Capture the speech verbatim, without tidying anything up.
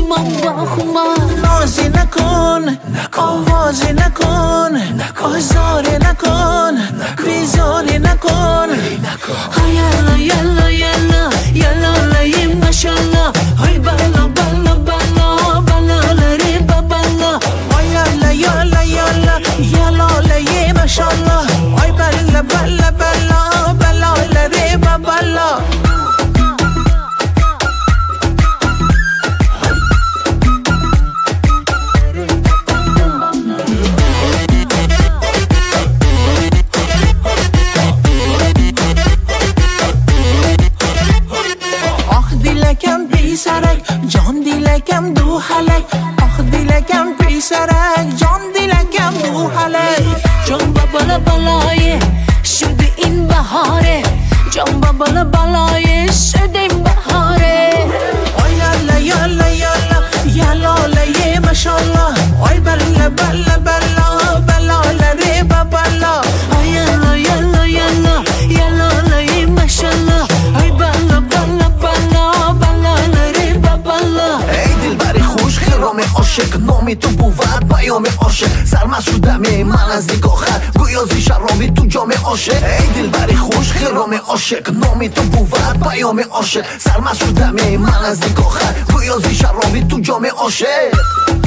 خمام با خمام نازی نکن آوازی نکن آزاری نکن بیزاری نکن یلا یلا یلا یلا لیم ماشالله های بالا بالا بالا بالا لری بالا یلا یلا یلا یلا لیم ماشالله های بالا بالا بالا بالا لری بالا جان دیلکم دو حلک آخ دیلکم پیسرک جان دیلکم دو حلک جان با بالا بالای شده این بهاره جان با بالا بالای شده این بهاره آی یالا یالا یالا یالا لیه ماشالله آی بلا بلا بلا بلا لری بلا آی یالا یالا یالا یالا لیه ماشالله آی بلا بلا بلا بلا لری بلا ای دلبری خوش خرام عاشق نامی تو بود پیام عاشق سرمست شدم من از نگاهت گویا زی شرابی تو جام عاشق ای دلبری خوش خرام عاشق نامی تو بود پیام عاشق سرمست شدم من از نگاهت گویا زی شرابی تو جام عاشق